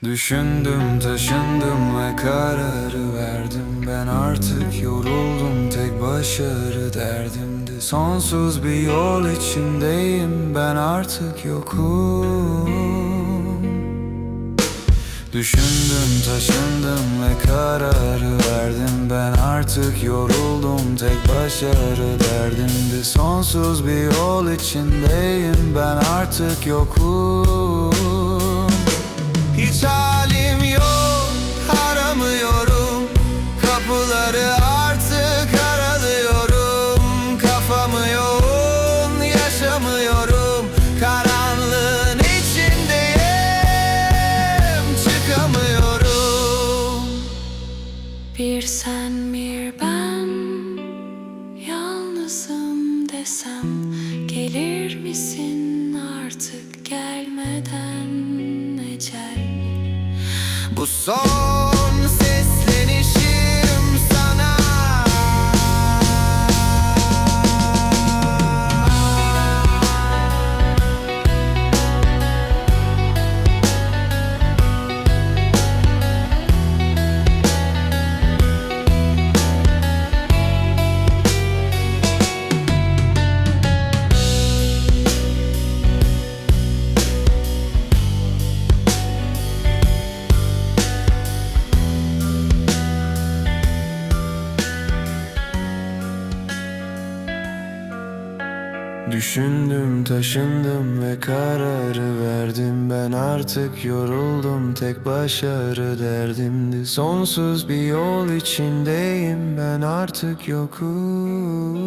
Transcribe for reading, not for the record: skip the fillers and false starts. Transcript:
Düşündüm, taşındım ve kararı verdim. Ben artık yoruldum, tek başarı derdimdi. Sonsuz bir yol içindeyim, ben artık yokum. Düşündüm, taşındım ve kararı verdim. Ben artık yoruldum, tek başarı derdimdi. Sonsuz bir yol içindeyim, ben artık yokum. Hiç halim yok, aramıyorum. Kapıları artık aralıyorum. Kafamı yoğun, yaşamıyorum. Karanlığın içindeyim, çıkamıyorum. Bir sen bir ben, yalnızım desem, gelir misin artık gelmeden ecel? Bu son seslenişim sana. Düşündüm, taşındım ve kararı verdim. Ben artık yoruldum, tek başarı derdimdi. Sonsuz bir yol içindeyim, ben artık yokum.